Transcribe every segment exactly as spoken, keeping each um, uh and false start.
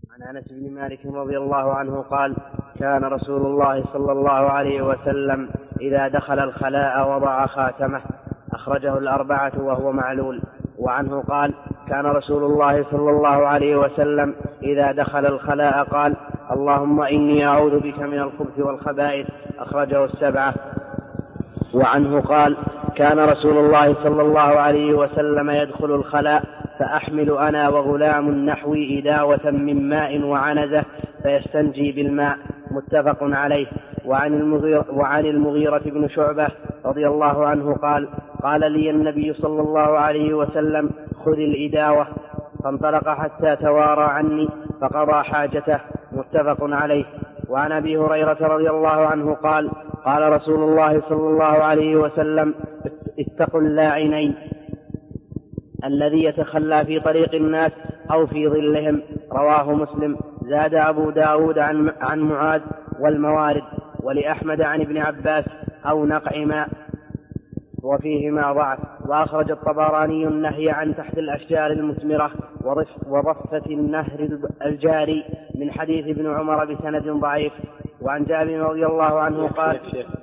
عن أنس بن مالك رضي الله عنه قال: كان رسول الله صلى الله عليه وسلم إذا دخل الخلاء وضع خاتمه، أخرجه الأربعة وهو معلول. وعنه قال: كان رسول الله صلى الله عليه وسلم إذا دخل الخلاء قال: اللهم إني أعوذ بك من الخبث والخبائث، أخرجه السبعة. وعنه قال: كان رسول الله صلى الله عليه وسلم يدخل الخلاء فأحمل أنا وغلام نحوي إداوة من ماء وعنزة فيستنجي بالماء، متفق عليه. وعن المغيرة, وعن المغيرة بن شعبة رضي الله عنه قال: قال لي النبي صلى الله عليه وسلم: خذ الإداوة، فانطلق حتى توارى عني فقضى حاجته، متفق عليه. وعن أبي هريرة رضي الله عنه قال: قال رسول الله صلى الله عليه وسلم: اتقوا اللاعنين، الذي يتخلى في طريق الناس أو في ظلهم، رواه مسلم. زاد أبو داود عن, عن معاذ والموارد، ولأحمد عن ابن عباس أو نقع ماء، وفيهما ضعف. وأخرج الطبراني النهي عن تحت الأشجار المثمرة وضفة النهر الجاري من حديث ابن عمر بسند ضعيف. وعن جابر رضي الله عنه قال: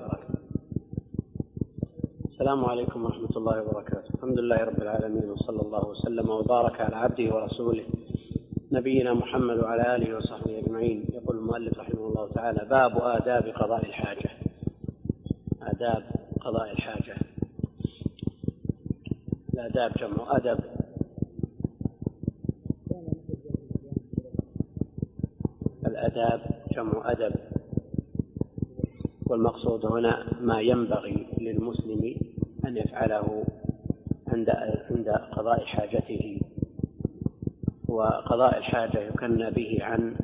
السلام عليكم ورحمة الله وبركاته. الحمد لله رب العالمين، وصلى الله وسلم وبارك على عبده ورسوله نبينا محمد وعلى آله وصحبه أجمعين. يقول المؤلف رحمه الله تعالى: باب آداب قضاء الحاجة. آداب قضاء الحاجة. الآداب جمع أدب. الآداب جمع أدب، والمقصود هنا ما ينبغي للمسلم أن يفعله عند عند قضاء حاجته. وقضاء الحاجة يكنى به عن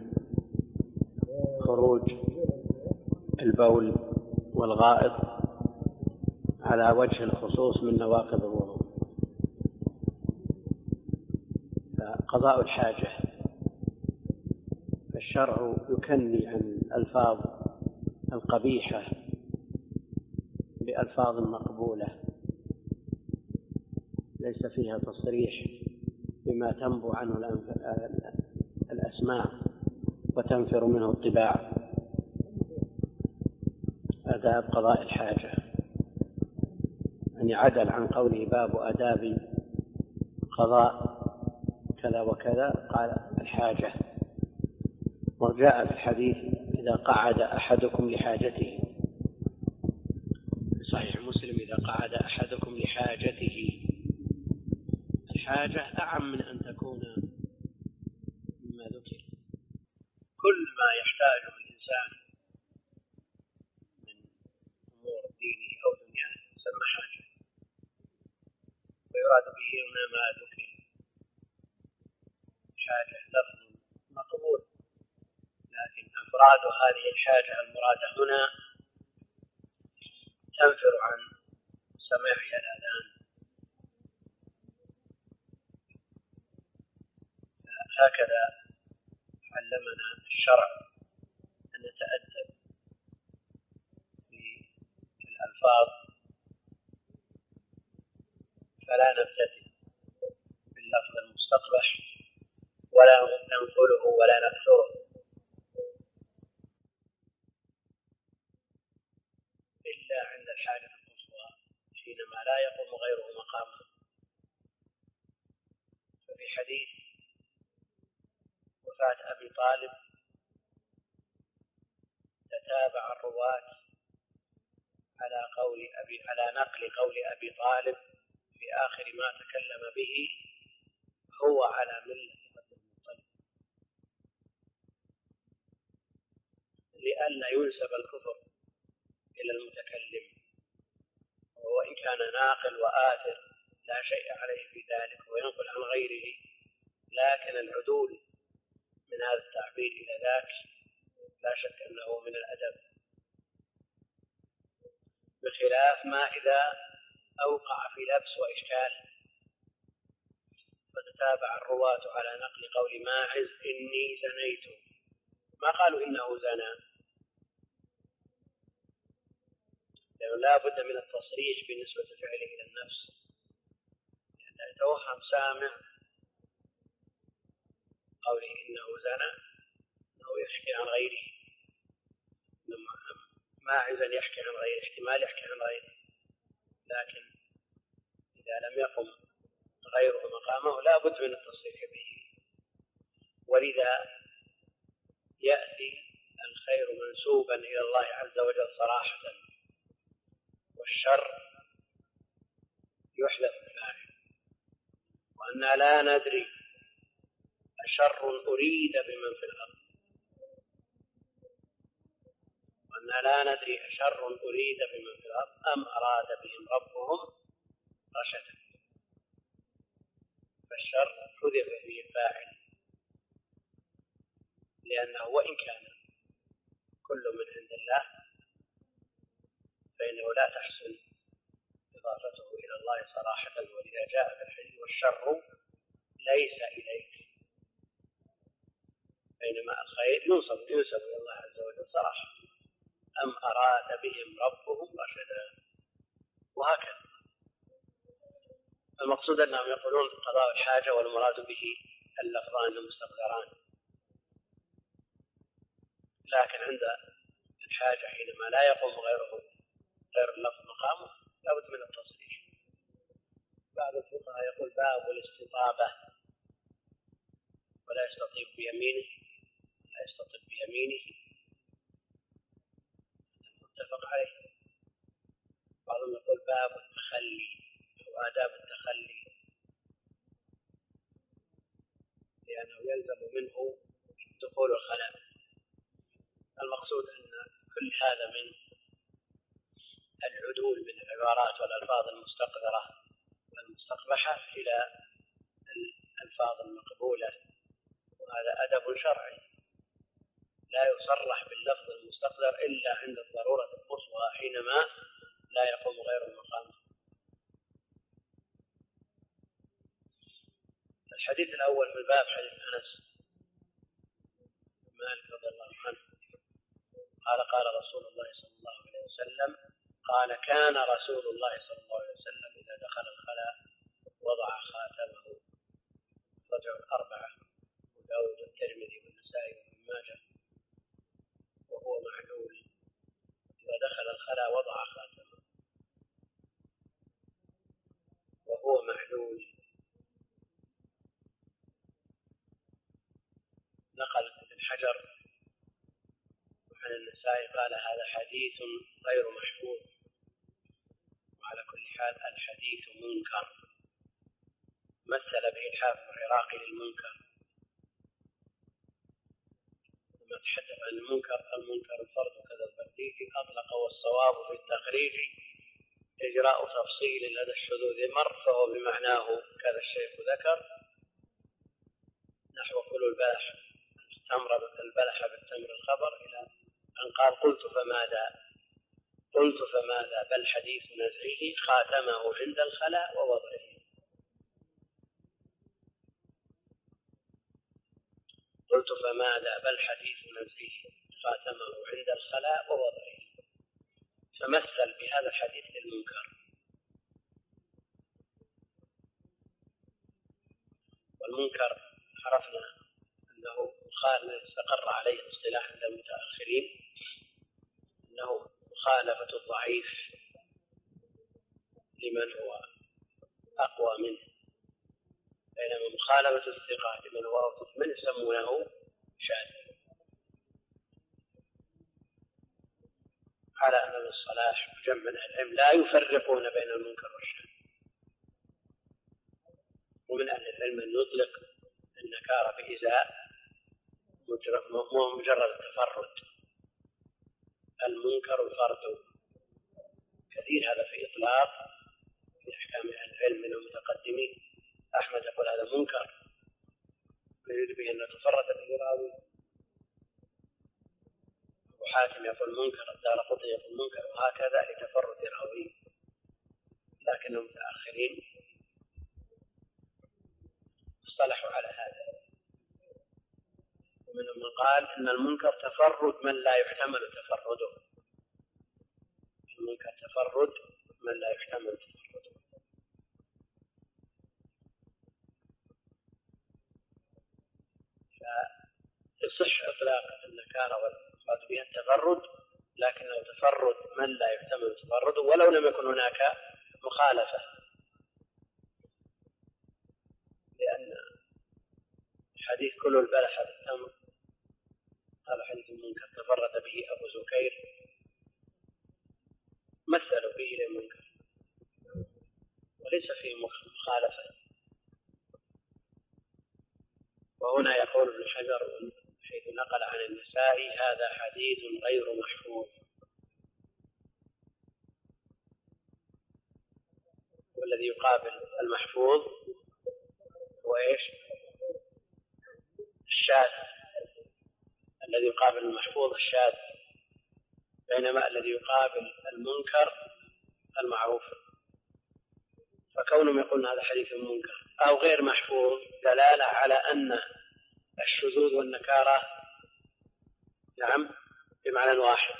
خروج البول والغائط على وجه الخصوص من نواقض الوضوء. فقضاء الحاجة الشرع يكني عن الألفاظ القبيحة بألفاظ مقبولة ليس فيها تصريح بما تنبو عنه الأسماع وتنفر منه الطباع. آداب قضاء الحاجة يعني عدل عن قوله باب آداب قضاء كذا وكذا، قال الحاجة. وجاء في الحديث: إذا قعد أحدكم لحاجته، في صحيح مسلم: إذا قعد أحدكم لحاجته. الحاجة أعم من أن تكون مما ذكر. كل ما يحتاجه الإنسان من أمور دينه أو دنياه يسمى حاجة، ويراد به هنا ما ذكر. حاجة لفظ مقبول، لكن أفراد هذه الحاجة المرادة هنا تنفر عن سماعها الآذان. هكذا علمنا الشرع أن نتأدب في الألفاظ، فلا نبتدئ باللفظ المستقبح ولا ننقله ولا نكثره، إلا عند الحاجة القصوى حينما لا يقوم غيره مقامه. ففي حديث وفاة أبي طالب تتابع الرواة على قول أبي على نقل قول أبي طالب في آخر ما تكلم به: هو على ملة عبد المطلب، لئلا ينسب الكفر إلى المتكلم، وإن كان ناقل وآثر لا شيء عليه في ذلك وينقل عن غيره، لكن العدول من هذا التعبير إلى ذاك لا شك أنه من الأدب، بخلاف ما إذا أوقع في لبس وإشكال. فتتابع الرواة على نقل قول ماعز: إني زنيت، ما قالوا إنه زنى، لأنه لا بد من التصريح بالنسبة فعله إلى النفس، لأن يتوهم سامع قوله إنه زنى يحكي عن غيره، ماعزا يحكي عن غيره، احتمال يحكي عن غيره، لكن إذا لم يقم غيره مقامه لا بد من التصريح به. ولذا يأتي الخير منسوبا إلى الله عز وجل صراحة، والشر يحذف الفاعل. وأننا لا ندري أشر أريد بمن في الأرض، وأننا لا ندري أشر أريد بمن في الأرض أم أراد بهم ربهم رشدا، فالشر حذف به الفاعل، لأنه وإن كان كل من عند الله فإنه لا تحسن إضافته إلى الله صراحة. ولذا جاء في الحديث والشر ليس إليك، بينما الخير ينسب ينسب إلى الله عز وجل صراحة. أم أراد بهم ربهم رشدا، وهكذا. المقصود أنهم يقولون قضاء الحاجة والمراد به اللفظان المستقدران، لكن عند الحاجة حينما لا يقوم غيره غير اللفظ مقامه لابد من التصريح. بعض الفقهاء يقول باب الاستطابة، ولا يستطيب بيمينه، لا يستطيب بيمينه، متفق عليه. بعضهم يقول باب التخلي أو آداب التخلي، لأنه يلزم منه دخول الخلاء. المقصود أن كل هذا من العدول من العبارات والألفاظ المستقذرة والمستقبحة إلى الألفاظ المقبولة، وهذا أدب شرعي لا يصرح باللفظ المستقذر إلا عند الضرورة القصوى حينما لا يقوم غير المقام. الحديث الأول في الباب حديث أنس بن مالك رضي الله عنه قال قال رسول الله صلى الله عليه وسلم قال كان رسول الله صلى الله عليه وسلم إذا دخل الخلاء وضع خاتمه. رجع الأربعة وداود والترمذي والنسائي وابن ماجه، وهو معلول. إذا دخل الخلاء وضع خاتمه وهو معلول. نقل ابن حجر عن النسائي قال هذا حديث غير محفوظ، وعلى كل حال الحديث منكر. مثل به الحافظ العراقي للمنكر لما تحدث عن المنكر المنكر الفرد كذا البرديجي أطلق، والصواب في التخريج إجراء تفصيل لدى الشذوذ مر، فهو بمعناه كذا الشيخ ذكر، نحو كل البلح التمر البلح بالتمر الخبر، إلى أن قال قلت فماذا قلت فماذا بل حديث نزعه خاتمه عند الخلاء ووضعه. قلت فماذا بل حديث نزعه خاتمه عند الخلاء ووضعه، فمثل بهذا الحديث للمنكر. والمنكر عرفنا أنه استقر عليه الاصطلاح عند المتأخرين أنه مخالفة الضعيف لمن هو أقوى منه، بينما مخالفة الثقة لمن هو أوثق منه يسمونه شاذ. على أن الصلاح وجمع العلم لا يفرقون بين المنكر والشاذ، ومن أهل العلم أن يطلق النكارة بإزاء مجرد التفرد. المنكر الفرد كثير هذا في إطلاق في أحكام أهل العلم من المتقدمين. أحمد يقول هذا منكر يريد به أن تفرد به راوي، وحاكم يقول منكر، الدارقطني يقول منكر، وهكذا لتفرد راوي. لكن المتأخرين اصطلحوا على هذا، ومنهم من قال إن المنكر تفرد من لا يحتمل تفرده. المنكر تفرد من لا يحتمل تفرده. ففي يصح إطلاق النكارة والمراد بها التفرد، لكنه تفرد من لا يحتمل تفرده ولو لم يكن هناك مخالفة، لأن حديث كل البلح بالتمر هذا حديث منكر تفرد به أبو زكير، مثلوا به للمنكر وليس فيه مخالفة. وهنا يقول ابن حجر حيث نقل عن النسائي هذا حديث غير محفوظ، والذي يقابل المحفوظ هو ايش؟ الشاذ. الذي يقابل المحفوظ الشاذ، بينما الذي يقابل المنكر المعروف. فكونهم يقولون هذا حديث منكر أو غير محفوظ دلالة على أن الشذوذ والنكارة نعم بمعنى واحد.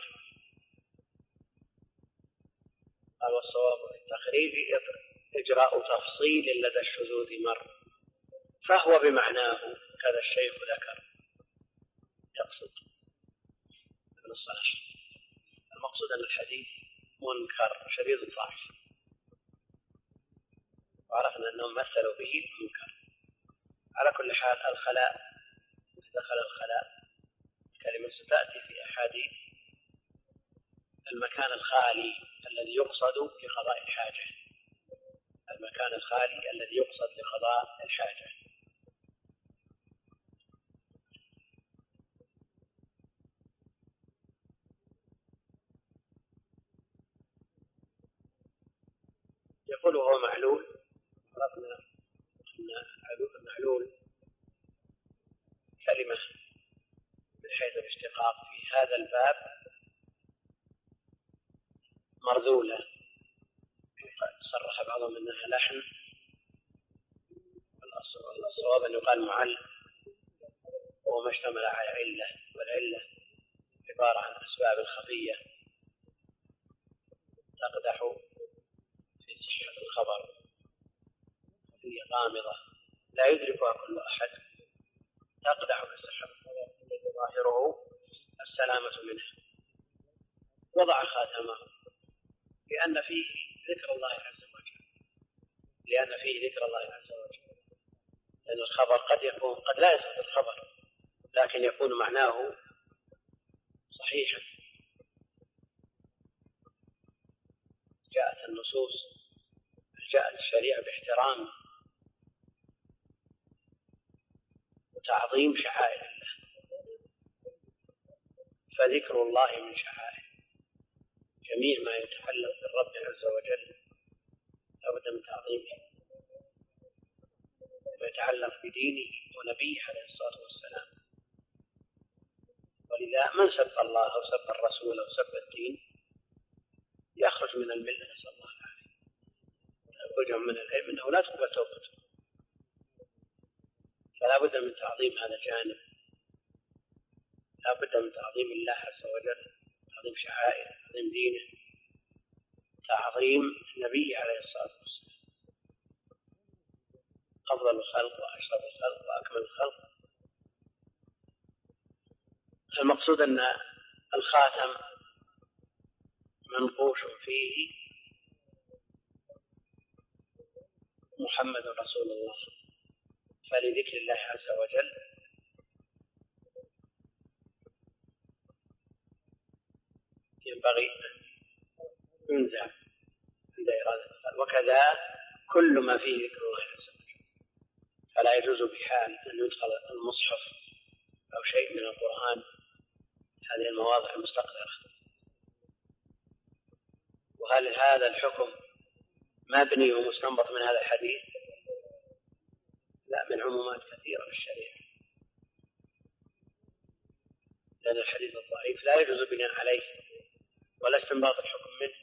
قال والصواب في التخريج إجراء تفصيل لدى الشذوذ مر، فهو بمعناه كذا الشيخ ذكر، يقصد ابن الصلاح. المقصود أن الحديث منكر شديد الضعف، وعرفنا أنهم مثلوا به المنكر. على كل حال الخلاء، دخل الخلاء كلمة ستأتي في أحاديث المكان الخالي الذي يقصد لقضاء الحاجة، المكان الخالي الذي يقصد لقضاء الحاجة. يقول هو معلول. عرفنا أن المعلول كلمة من حيث الاشتقاق في هذا الباب مرذولة، صرح بعضهم أنها لحن، الصواب أن يقال معل، وهو ما اشتمل على علة، والعلة عبارة عن أسباب خفية تقدح في صحة الخبر، خفية غامضة لا يدركها كل أحد، تقدح في صحة الخبر الذي ظاهره السلامة منه. وضع خاتمه لأن فيه ذكر الله عز وجل، لأن فيه ذكر الله عز وجل، لأن الخبر قد يكون قد لا يثبت الخبر لكن يكون معناه صحيحا. جاءت النصوص، جاءت الشريعة باحترام وتعظيم شعائر الله، فذكر الله من شعائر. جميع ما يتعلق بالرب عز وجل لابد من تعظيمه، ما يتعلق بدينه ونبيه عليه الصلاة والسلام. ولذا من سب الله أو سب الرسول أو سب الدين يخرج من الملة، نسأل الله العافية، يخرجهم من العلم أنه لا تقبل توبته. فلا بد من تعظيم هذا الجانب، لا بد من تعظيم الله عز وجل، تعظيم شعائر، تعظيم دينه، تعظيم النبي عليه الصلاة والسلام، أفضل الخلق وأشرف الخلق وأكمل الخلق. المقصود أن الخاتم منقوش فيه محمد رسول الله، فلذكر الله عز وجل ينبغي أن ينزع عند إرادة الخلق، وكذا كل ما فيه ذكر الله عز وجل، فلا يجوز بحال أن يدخل المصحف أو شيء من القرآن هذه المواضع المستقذرة. وهل هذا الحكم مبني ومستنبط من هذا الحديث؟ لا، من عمومات كثيرة في الشريعة، لأن الحديث الضعيف لا يجوز بناء عليه ولا استنباط الحكم منه.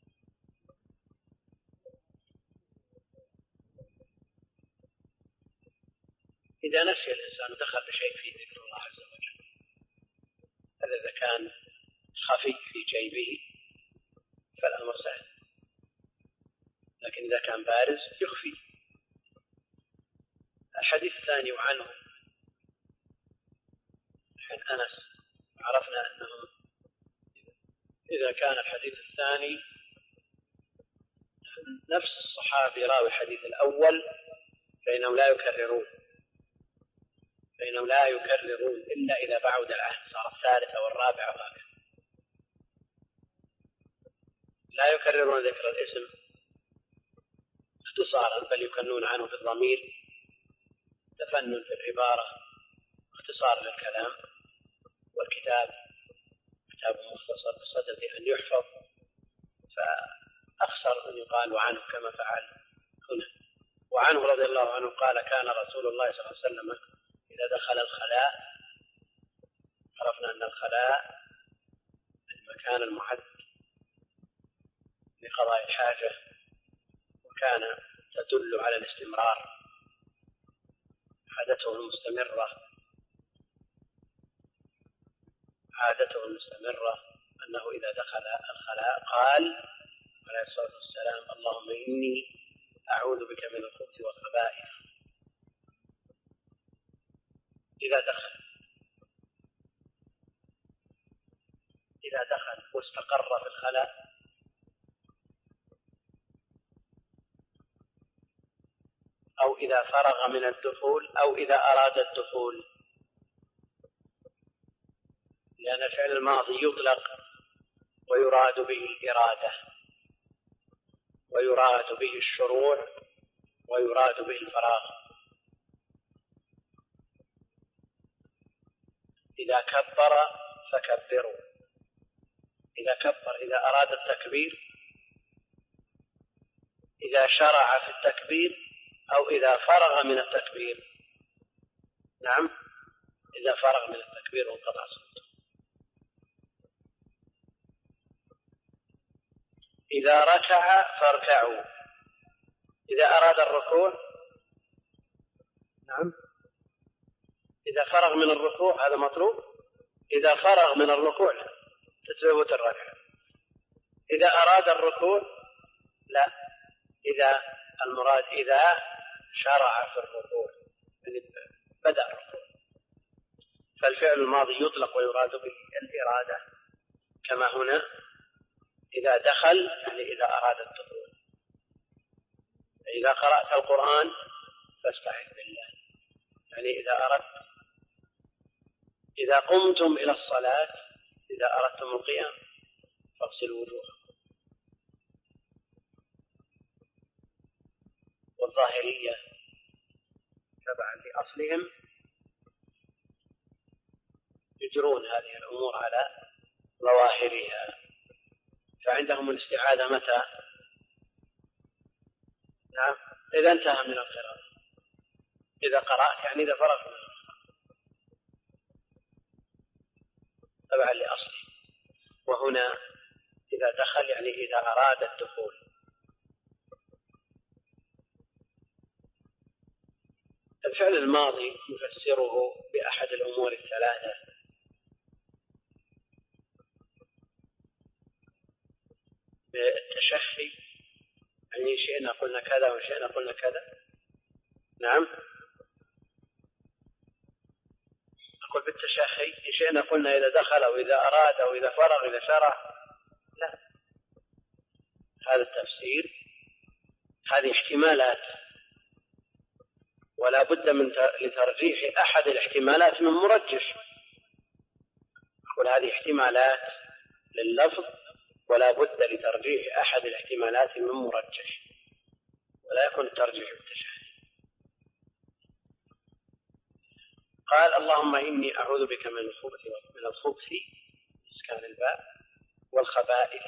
إذا نسي الإنسان دخل بشيء فيه ذكر الله عز وجل، هذا إذا كان خفي في جيبه فالأمر سهل، لكن إذا كان بارز يخفي. الحديث الثاني وعنه عن أنس عرفنا أنهم إذا كان الحديث الثاني نفس الصحابي راوي الحديث الأول فإنهم لا يكررون فإنهم لا يكررون إلا إذا بعد العهد صار الثالث أو الرابع أو هكذا، لا يكررون ذكر الاسم اختصارا بل يكنون عنه بالضمير تفنن في العبارة اختصار للكلام، والكتاب كتاب مختصر بصدد أن يحفظ فأخسر أن يقال عنه كما فعل هنا. وعنه رضي الله عنه قال كان رسول الله صلى الله عليه وسلم إذا دخل الخلاء، عرفنا أن الخلاء المكان المعد لقضاء الحاجة، وكان تدل على الاستمرار، عادته المستمرة عادته المستمرة أنه إذا دخل الخلاء قال عليه الصلاة والسلام اللهم إني أعوذ بك من الخبث والخبائث. إذا دخل إذا دخل واستقر في الخلاء أو إذا فرغ من الدخول أو إذا أراد الدخول، لأن الفعل الماضي يطلق ويراد به الإرادة ويراد به الشروع ويراد به الفراغ. إذا كبر فكبروا، إذا كبر إذا أراد التكبير، إذا شرع في التكبير أو إذا فرغ من التكبير. نعم، إذا فرغ من التكبير وانقطع صوته. إذا ركع فاركعوا، إذا أراد الركوع. نعم، إذا فرغ من الركوع هذا مطلوب، إذا فرغ من الركوع تثبت الركعة. إذا أراد الركوع لا، إذا المراد إذا شرع في الركوع بدأ الركوع، فالفعل الماضي يطلق ويراد به الإرادة كما هنا إذا دخل يعني إذا أراد الدخول. إذا قرأت القرآن فاستعذ بالله، يعني إذا أردت إذا قمتم إلى الصلاة إذا أردتم القيام فاغسلوا وجوهكم. والظاهرية تبعا لأصلهم يجرون هذه الأمور على ظواهرها، فعندهم الاستعاذة متى؟ نعم، إذا انتهى من القراءة، إذا قرأت يعني إذا فرغت من القراءة تبعا لأصله. وهنا إذا دخل يعني إذا أراد الدخول. الفعل الماضي نفسره بأحد الأمور الثلاثة: بالتشخي، يعني شئنا قلنا كذا وشئنا قلنا كذا. نعم، أقول بالتشخي شئنا قلنا إذا دخل أو إذا أراد أو إذا فرغ إذا شرع، لا، هذا التفسير، هذه احتمالات ولا بد من لترجيح أحد الاحتمالات من مرجح. أقول هذه احتمالات لللفظ ولا بد لترجيح أحد الاحتمالات من مرجح، ولا يكون الترجيح بالتشهي. قال اللهم إني أعوذ بك من الخبث من الخبث إسكان الباء والخبائث.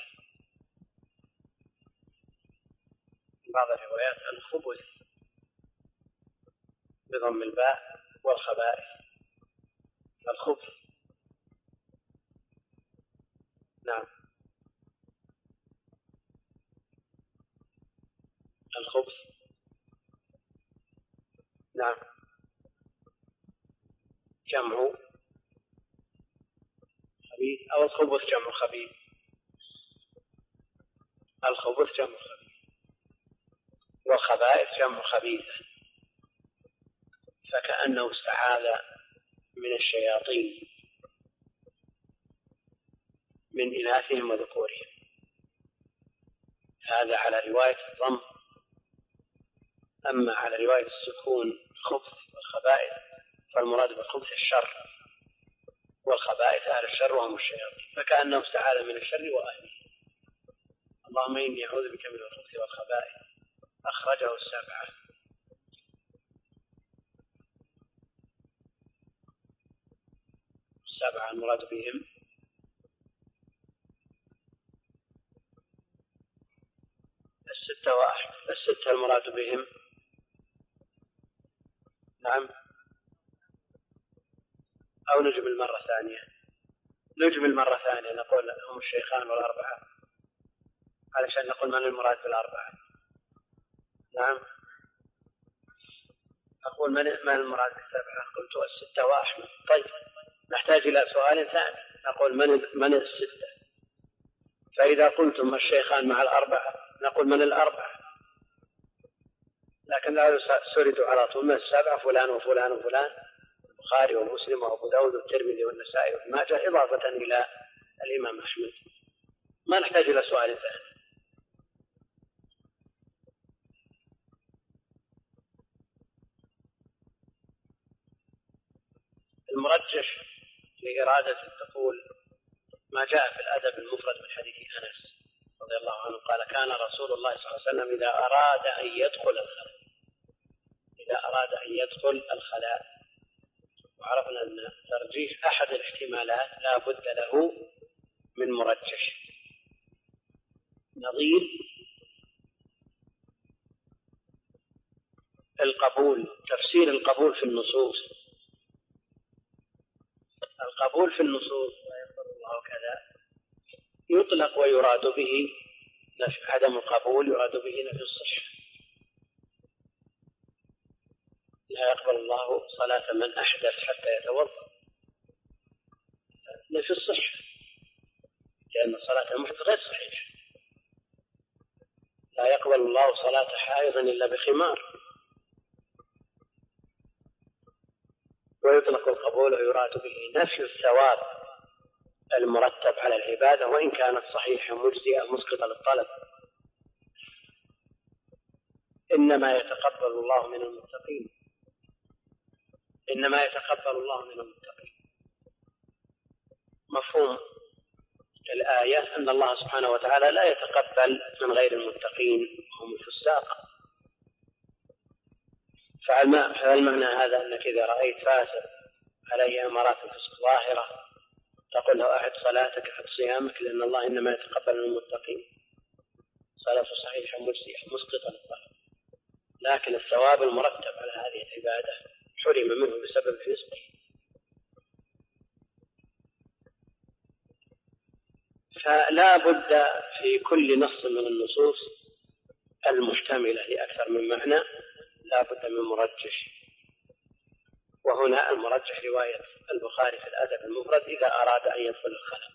بعض الروايات الخبث بضم الباء والخبائث. الخبث نعم، الخبث نعم جمع خبيث، أو الخبث جمع خبيث. الخبث جمع خبيث والخبائث جمع خبيثة، فكأنه استعاذ من الشياطين من إناثهم وذكورهم. هذا على رواية الضم. أما على رواية السكون الخبث والخبائث فالمراد بالخبث الشر، والخبائث أهل الشر وهم الشياطين، فكأنه استعاذ من الشر وأهله. اللهم إني أعوذ بك من الخبث والخبائث. أخرجه السبعة. السبعة المراد بهم الستة وأحد. الستة المراد بهم نعم، أو نجمل مرة ثانية. نجمل مرة ثانية نقول هم الشيخان والأربعة علشان نقول من المراد بالأربعة. نعم، أقول من من المراد بالسبعة؟ قلت الستة وأحمد. طيب نحتاج إلى سؤال ثاني، نقول من من الستة؟ فإذا قلتم الشيخان مع الأربعة نقول من الأربعة، لكن لا سردوا على طول من السبعة فلان وفلان وفلان، البخاري ومسلم وأبو داود والترمذي والنسائي وابن ماجه إضافة إلى الإمام أحمد. ما نحتاج إلى سؤال ثاني. المرجح لإرادة تقول ما جاء في الأدب المفرد من حديث أنس رضي الله عنه قال كان رسول الله صلى الله عليه وسلم إذا أراد أن يدخل الخلاء إذا أراد أن يدخل الخلاء وعرفنا أن ترجيح أحد الاحتمالات لا بد له من مرجح. نظير القبول، تفسير القبول في النصوص. القبول في النصوص ويقول الله كذا يطلق ويراد به نفي عدم القبول، يراد به نفي الصحة. لا يقبل الله صلاة من أحدث حتى يتوضأ، نفي الصحة، لأن صلاة المحدث غير صحيحة. لا يقبل الله صلاة حائض إلا بخمار. ويطلق القبول ويراد به نفي الثواب المرتب على العبادة وإن كانت صحيحة مجزئة مسقطة للطلب. إنما يتقبل الله من المتقين إنما يتقبل الله من المتقين. مفهوم الآية أن الله سبحانه وتعالى لا يتقبل من غير المتقين هم الفساق. فالمعنى هذا أنك إذا رأيت فاسق عليه أمارات الفسق ظاهرة تقول له أعد صلاتك أعد صيامك، لأن الله إنما يتقبل من المتقين. صلاة صحيحة مجزئة مسقطة للطلب، لكن الثواب المرتب على هذه العبادة حرم منه بسبب فسقه. فلا بد في كل نص من النصوص المحتملة لأكثر من معنى لا بد من مرجح، وهنا المرجح رواية البخاري في الأدب المفرد إذا أراد أن يدخل الخلاء.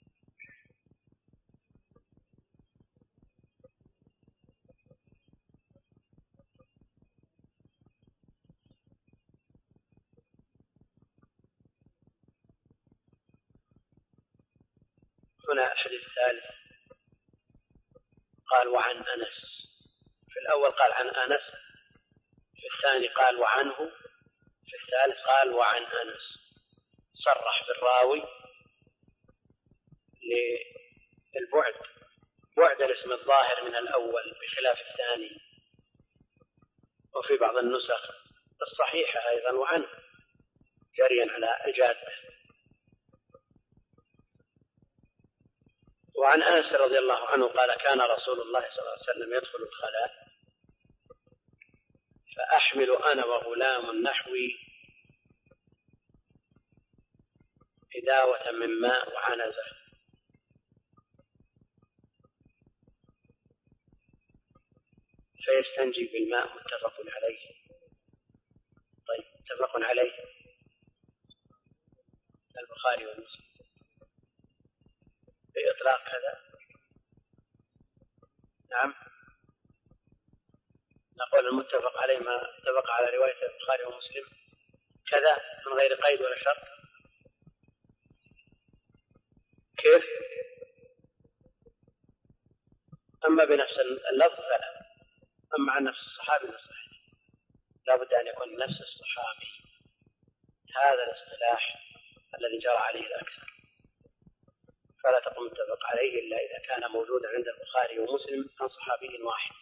هنا الحديث الثالث قال وعن أنس. في الأول قال عن أنس، في الثاني قال وعنه، في الثالث قال وعن أنس. صرح بالراوي للبعد، بعد الاسم الظاهر من الأول بخلاف الثاني. وفي بعض النسخ الصحيحة أيضا وعنه جريا على الجادة. وعن أنس رضي الله عنه قال كان رسول الله صلى الله عليه وسلم يدخل الخلاء فأحمل أنا وغلام نحوي إداوة من ماء وعنزة فيستنجي بالماء. متفق عليه. طيب متفق عليه البخاري ومسلم بإطلاق كذا. نعم، نقول المتفق عليه ما اتفق على رواية البخاري ومسلم كذا من غير قيد ولا شرط. كيف؟ أما بنفس اللفظ فلا. أما عن نفس الصحابي فصحيح، لا بد أن يكون نفس الصحابي. هذا الاصطلاح الذي جرى عليه الأكثر، فلا تقوم متفق عليه إلا إذا كان موجودا عند البخاري ومسلم عن صحابي واحد.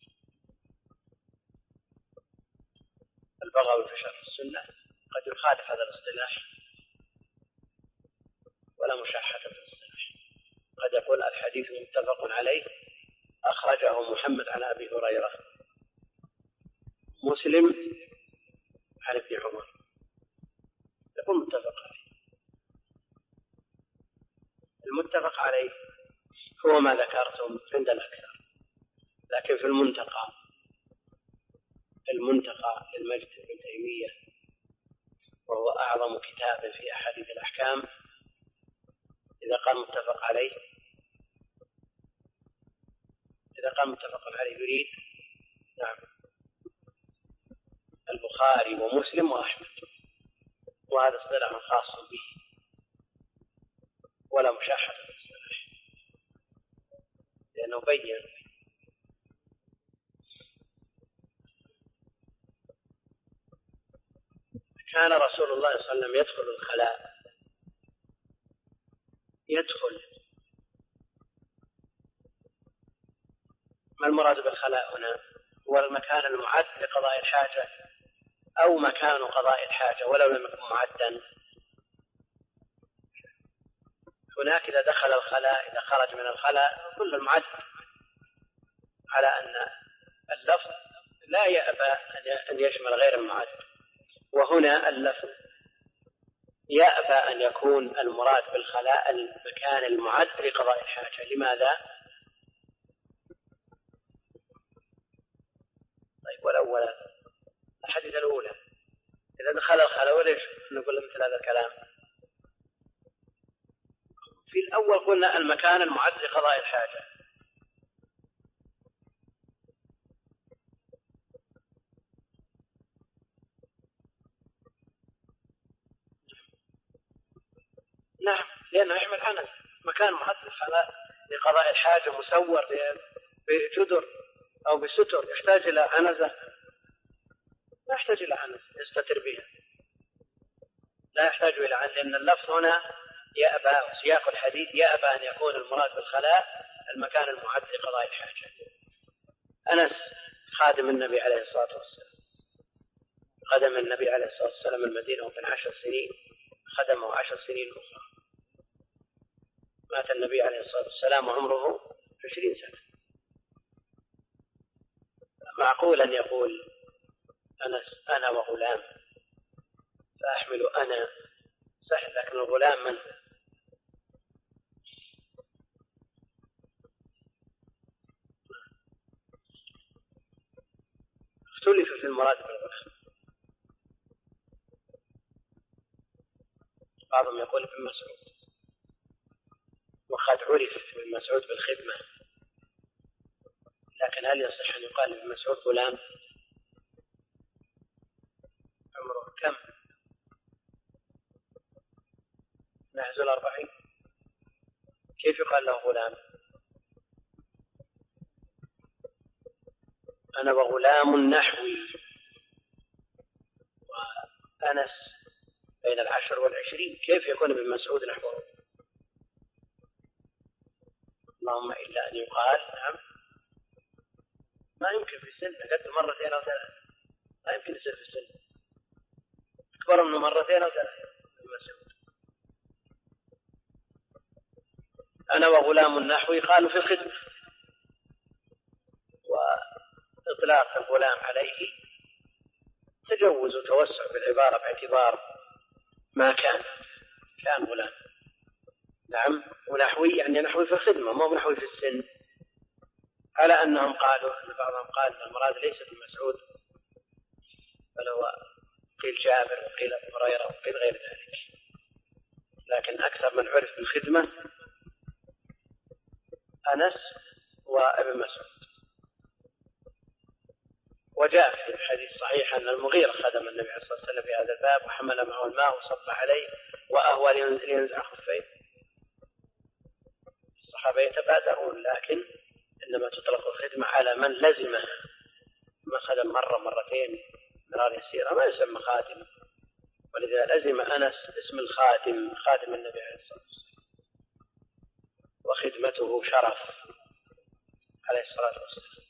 البغوي في شرح السنة قد يخالف هذا الاصطلاح ولا مشاحة في الاصطلاح، قد يقول الحديث متفق عليه أخرجه محمد عن أبي هريرة، مسلم عن ابن عمر، يقول متفق عليه. المتفق عليه هو ما ذكرتم عند الأكثر، لكن في المنتقى المنتقى للمجد بن تيمية، وهو أعظم كتاب في أحاديث الأحكام، إذا قال متفق عليه إذا قال متفق عليه يريد نعم البخاري ومسلم وأحمد، وهذا اصطلاح خاص به ولا مشاحة في الاصطلاح، لأنه بين كان رسول الله صلى الله عليه وسلم يدخل الخلاء يدخل ما المراد بالخلاء هنا؟ هو المكان المعد لقضاء الحاجة أو مكان قضاء الحاجة ولو لم يكن معدا. هناك إذا دخل الخلاء إذا خرج من الخلاء كل المعد، على أن اللفظ لا يأبى أن يشمل غير المعد، وهنا اللفظ يأبى أن يكون المراد بالخلاء المكان المعد لقضاء الحاجة. لماذا؟ طيب والأول الحديث الأولى إذا دخل الخلاء وليش نقول مثل هذا الكلام؟ في الأول قلنا المكان المعد لقضاء الحاجة، نعم لأنه يحمل عنز، مكان معد لقضاء الحاجة مسور بجدر أو بستر يحتاج إلى عنزة؟ لا يحتاج إلى عنز يستتر بها، لا يحتاج إلى عنز، لأن اللفظ هنا يأبى سياق الحديث يأبى أن يكون المراد بالخلاء المكان المعد لقضاء الحاجة. أنس خادم النبي عليه الصلاة والسلام، قدم النبي عليه الصلاة والسلام المدينة وكان عشر سنين، خدمه عشر سنين أخرى، مات النبي عليه الصلاة والسلام وعمره عشرين سنة. معقول أن يقول أنس أنا وغلام فأحمل أنا سهل، لكن الغلام من؟ اختلف في المراد بالغلام، بعضهم يقول ابن مسعود، وقد عرف ابن مسعود بالخدمة، لكن هل يصح أن يقال ابن مسعود غلام؟ عمره كم؟ نحز الأربعين، كيف يقال له غلام؟ أنا وغلام نحوي، وأنس بين العشر والعشرين، كيف يكون ابن مسعود نحوه؟ اللهم إلا أن يقال نعم ما يمكن في السن قد مرتين أو ثلاث، ما يمكن يصير في السن أكبر منه مرتين أو ثلاث. المسعود أنا وغلام نحوي، قالوا في الخدمة، وإطلاق الغلام عليه تجوز وتوسع بالعبارة باعتبار ما كان كان غلام. نعم، ونحوي يعني نحوي في الخدمة مو نحوي في السن، على أنهم قالوا أن بعضهم قال أن المراد ليس ابن مسعود بل هو قيل جابر وقيل أبو هريرة وقيل غير ذلك، لكن أكثر من عرف بالخدمة أنس وابن مسعود. وجاء في الحديث صحيح أن المغيرة خدم النبي عليه الصلاة والسلام في هذا الباب وحمل معه الماء وصب عليه وأهوى لينزع خفيه. الصحابة يتبادرون، لكن إنما تطلق الخدمة على من لزمها، ما خدم مرة مرتين مرار يسيرة ما يسمى خادم. ولذا لزم أنس اسم الخادم، خادم النبي عليه الصلاة والسلام، وخدمته شرف عليه الصلاة والسلام.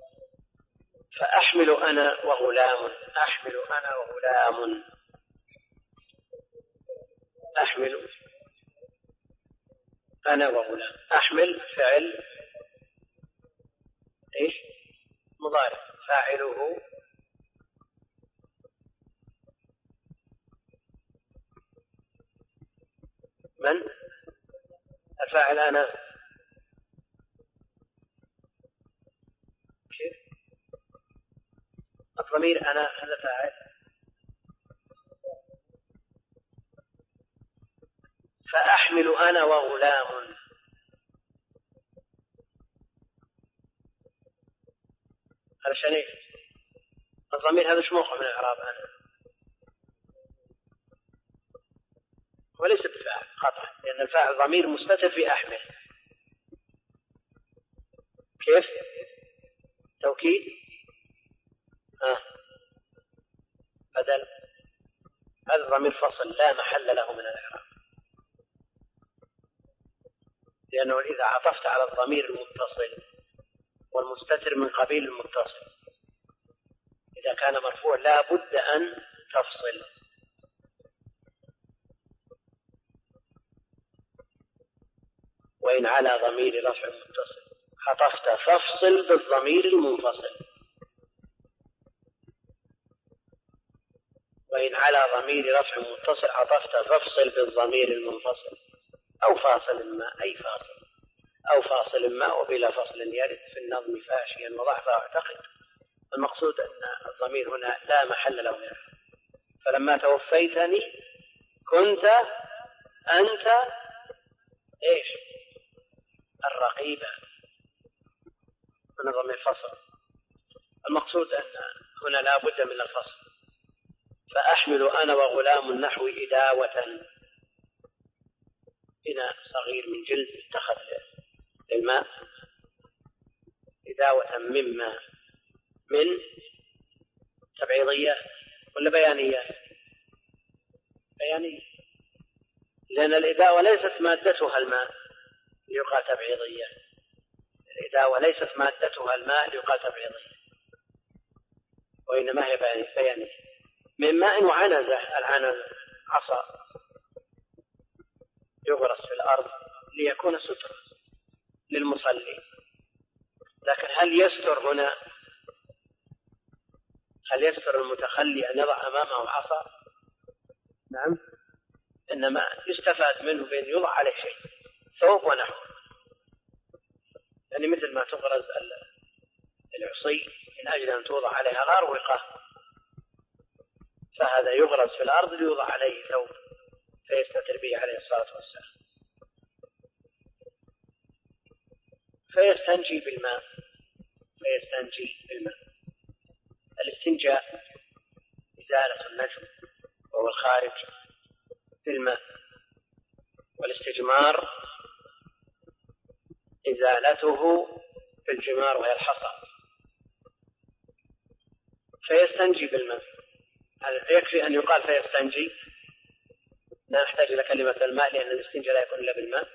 فأحمل أنا وغلام، أحمل أنا وغلام، أحمل أنا وغلام. أحمل فعل إيش؟ مضارع، فاعله من؟ الفاعل أنا. كيف؟ الضمير أنا هذا فاعل، فأحمل أنا وغلام. علشان إيه؟ الضمير هذا شو موقع من الإعراب؟ أنا وليس بفاعل قطعا، لأن الفاعل ضمير مستتر في أحمل. كيف؟ توكيد؟ آه. بدل. هذا الضمير فصل لا محل له من الإعراب، لأنه إذا عطفت على الضمير المتصل والمستتر من قبيل المتصل، إذا كان مرفوع لا بد أن تفصل. وإن على ضمير رفع متصل عطفت فافصل بالضمير المنفصل، وإن على ضمير رفع متصل عطفت فافصل بالضمير المنفصل، أو فاصل ما، أي فاصل، أو فاصل ما وبلا فصل يرد في النظم فاشيا وضعفا أعتقد. المقصود أن الضمير هنا لا محل له منه. فلما توفيتني كنت أنت إيش؟ الرقيبة، من ضمير الفصل. المقصود أن هنا لا بد من الفصل. فأحمل أنا وغلام النحو إداوة، إناء صغير من جلد اتخذ للماء، إداوة مما، من تبعيضية ولا بيانية؟ بيانية، لأن الإداوة ليست مادتها الماء ليقال تبعيضية. الإداوة ليست مادتها الماء ليقال تبعيضية، وإنما هي بيانية. من ماء وعنزة، العنزة عصا يغرس في الأرض ليكون ستر للمصلي. لكن هل يستر هنا، هل يستر المتخلي أن يضع أمامه عصا؟ نعم، إنما يستفاد منه بأن يوضع عليه شيء، ثوب ونحو، يعني مثل ما تغرز العصي من أجل أن توضع عليها الأروقة، فهذا يغرز في الأرض ليوضع عليه ثوب فيستتر به عليه الصلاة والسلام. فيستنجي بالماء، فيستنجي بالماء. الاستنجاء إزالة النجم وهو الخارج بالماء، والاستجمار إزالته بالجمار وهي الحصى. فيستنجي بالماء، يكفي أن يقال فيستنجي، لا نحتاج إلى كلمة الماء، لأن الاستنجاء لا يكون إلا بالماء.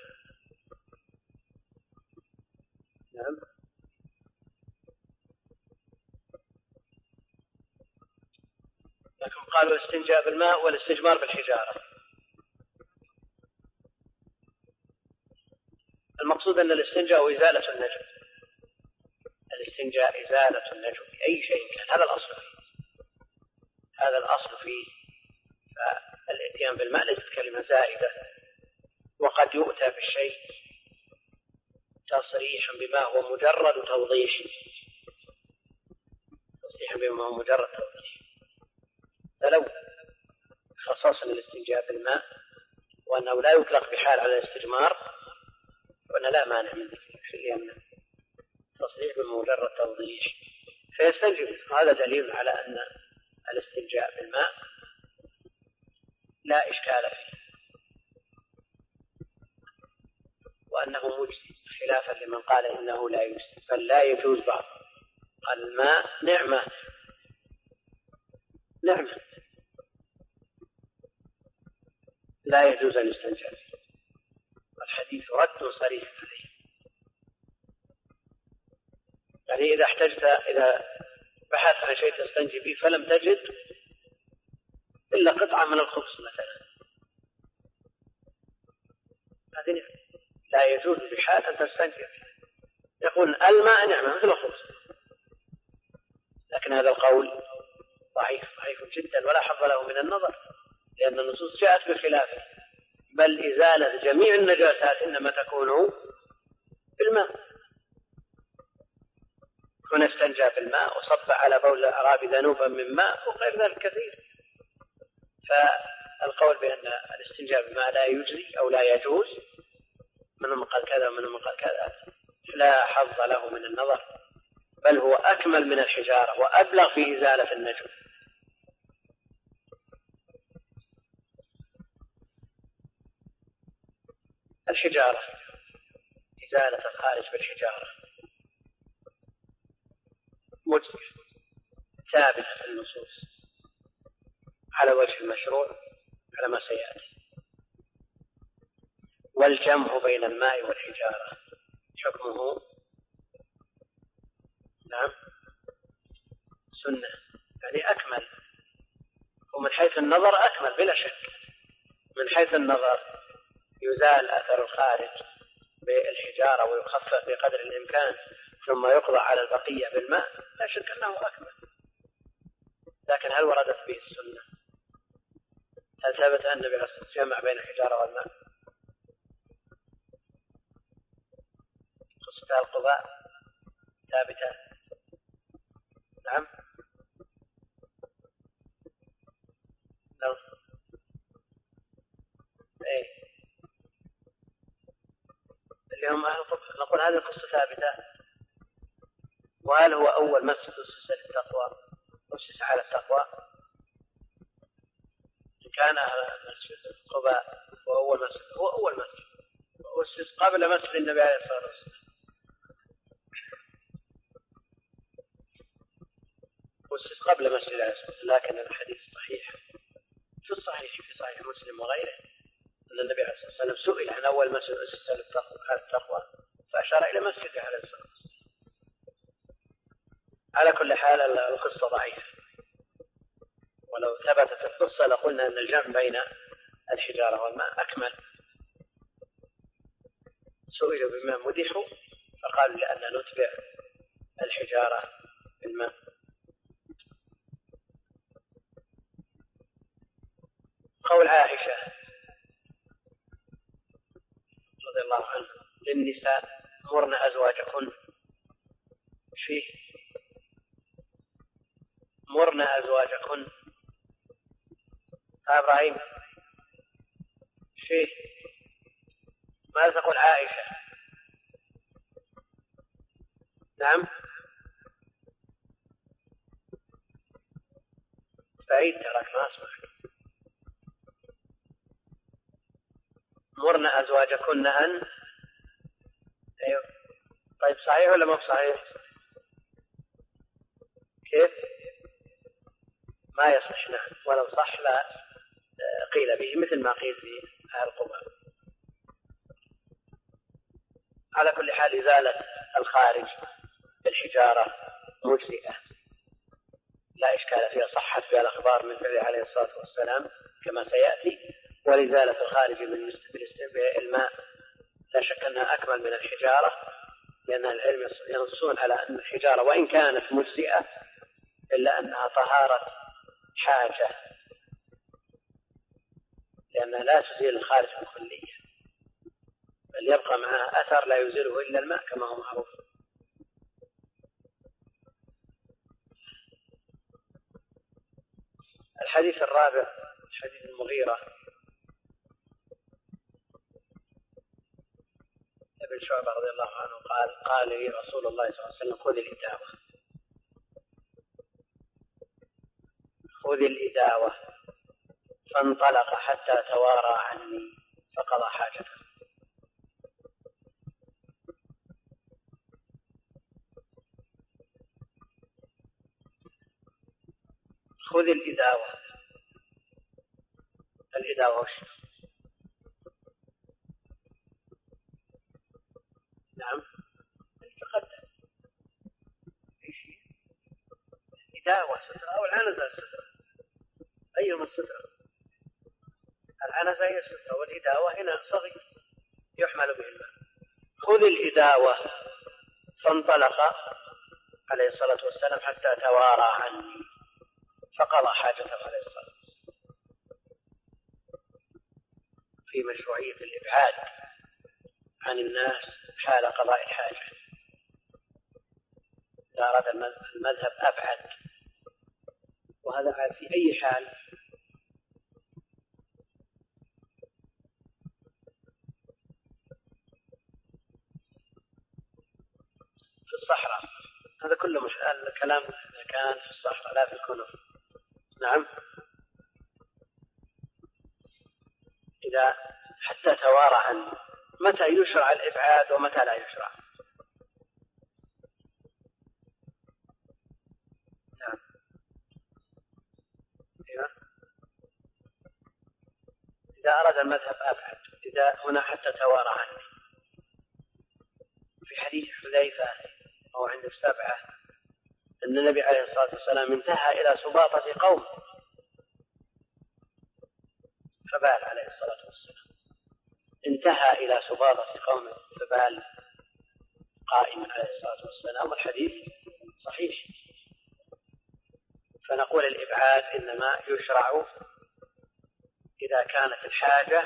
نعم. لكن قالوا الاستنجاء بالماء والاستجمار بالحجارة. المقصود أن الاستنجاء إزالة النجم، الاستنجاء إزالة النجم بأي شيء كان، هذا الأصل فيه، هذا الأصل فيه. فالإتيان بالماء ليست كلمة زائدة، وقد يؤتى بالشيء تصريحا بما هو مجرد توضيح، تصريحا بما هو مجرد توضيح. فلو خصصنا الاستنجاء بالماء وأنه لا يطلق بحال على الاستجمار، وأن لا مانع من ذلك، لأن تصريح بمجرد توضيح فيستنجب. هذا دليل على أن الاستنجاء بالماء لا إشكال فيه، وأنه مجزي. خلافا لمن قال إنه لا يجوز، بل لا يجوز بعض. الماء نعمة نعمة لا يجوز أن يستنجى به. الحديث رد صريح عليه. يعني إذا احتجت، إذا بحثت عن شيء تستنجي به فلم تجد إلا قطعة من الخبز مثلا، هذه لا يجوز بحال أن تستنجي به. يقول الماء نعمة مثل الخبز، لكن هذا القول ضعيف ضعيف جدا ولا حظ له من النظر، لأن النصوص جاءت بخلافه. بل إزالة جميع النجاسات إنما تكون بالماء. هنا استنجى بالماء وصب على بول الأعرابي ذنوبا من ماء وغير ذلك كثير. فالقول بأن الاستنجاء بالماء لا يجزي أو لا يجوز، منهم قال كذا ومنهم قال كذا، لا حظ له من النظر، بل هو أكمل من الحجارة وأبلغ في إزالة النجم. الحجارة، إزالة الخارج بالحجارة مجزئة ثابتة في النصوص على وجه المشروع على ما سيأتي. والجمع بين الماء والحجارة حكمه نعم سنة، يعني أكمل، ومن حيث النظر أكمل بلا شك. من حيث النظر يزال أثر الخارج بالحجارة ويخفف بقدر الإمكان ثم يقضى على البقية بالماء، لا شك أنه أكمل. لكن هل وردت به السنة؟ هل ثبت أن النبي جمع بين الحجارة والماء؟ قصة القضاء ثابتة نعم نعم ايه اللي هم أهل القبة. نقول هذه القصة ثابتة. وهل هو أول مسجد أسس للتقوى أسس على التقوى؟ إن كان مسجد قباء هو أول مسجد، هو أول مسجد أسس قبل مسجد النبي عليه الصلاة والسلام، أسس قبل مسجد عليه الصلاة والسلام. لكن الحديث صحيح في الصحيح في صحيح مسلم وغيره أن النبي عليه الصلاة والسلام سئل عن أول مسجد أسس على التقوى فأشار إلى مسجد عليه الصلاة والسلام. على كل حال القصة ضعيفة، ولو ثبتت القصة لقلنا أن الجمع بين الحجارة والماء أكمل. سئلوا بما مدحوا فقالوا لأن نتبع الحجارة بالماء. قول عائشة رضي الله عنها للنساء مرن أزواجكن فيه مرن أزواجكن إبراهيم فيه ماذا تقول عائشة؟ نعم بعيد تراك ما أسمعك. مرن أزواجكن أن أيوه طيب صحيح ولا ما صحيح؟ كيف؟ ما يصح. نعم ولو صح لا قيل به مثل ما قيل في أهل القباء. على كل حال إزالة الخارج بالحجارة مجزئة لا إشكال فيها، صحت فيها الأخبار من فعله عليه الصلاة والسلام كما سيأتي. ولإزالة الخارج بالماء لا شك أنها أكمل من الحجارة، لأن العلم ينصون على أن الحجارة وإن كانت مجزئة إلا أنها طهارة حاجة، لأنها لا تزيل الخارج بالكلية بل يبقى معها أثر لا يزيله إلا الماء كما هو معروف. الحديث الرابع حديث المغيرة ابن شعبة رضي الله عنه قال قال لي رسول الله صلى الله عليه وسلم خذ الإداوة خذ الإداوة فانطلق حتى توارى عني فقضى حاجته. خذ الإداوة. الإداوة وش؟ نعم تقدم. إداوة سترة أو العنزة السترة، أيهما السترة؟ العنزة هي السترة، والإداوة هنا صغير يحمل به الماء. خذ الإداوة. فانطلق عليه الصلاة والسلام حتى توارى عني فقضى حاجته عليه الصلاة والسلام. في مشروعية الإبعاد عن الناس حال قضاء الحاجة. إذا أراد المذهب أبعد، وهذا في أي حال. في الصحراء، هذا كله مش الكلام كان في الصحراء لا في الكنف. نعم. إذا حتى توارى عنه، متى يشرع الإبعاد ومتى لا يشرع؟ نعم. إذا أراد المذهب أبعد، إذا هنا حتى توارى عنه. في حديث حذيفة أو عند السبعة أن النبي عليه الصلاة والسلام انتهى إلى سباطة قوم فبال عليه الصلاة والسلام، انتهى إلى سباطة قوم فبال قائما عليه الصلاة والسلام، والحديث صحيح. فنقول الإبعاد إنما يشرع إذا كانت الحاجة